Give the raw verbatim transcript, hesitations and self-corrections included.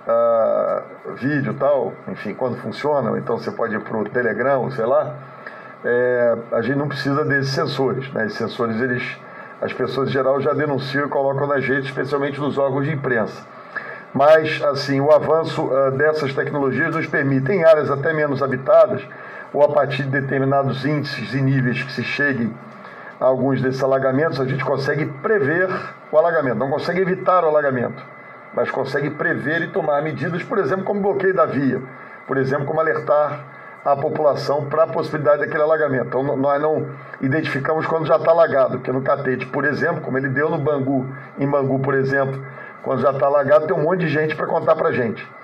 uh, vídeo e tal, enfim, quando funciona, ou então você pode ir para o Telegram, sei lá, é, a gente não precisa desses sensores, né? Esses sensores, eles, as pessoas em geral já denunciam e colocam nas redes, especialmente nos órgãos de imprensa. Mas, assim, o avanço uh, dessas tecnologias nos permite, em áreas até menos habitadas, ou a partir de determinados índices e níveis que se cheguem a alguns desses alagamentos, a gente consegue prever o alagamento, não consegue evitar o alagamento, mas consegue prever e tomar medidas, por exemplo, como bloqueio da via, por exemplo, como alertar a população para a possibilidade daquele alagamento. Então, nós não identificamos quando já está alagado, porque no Catete, por exemplo, como ele deu no Bangu, em Bangu, por exemplo, quando já está alagado, tem um monte de gente para contar para a gente.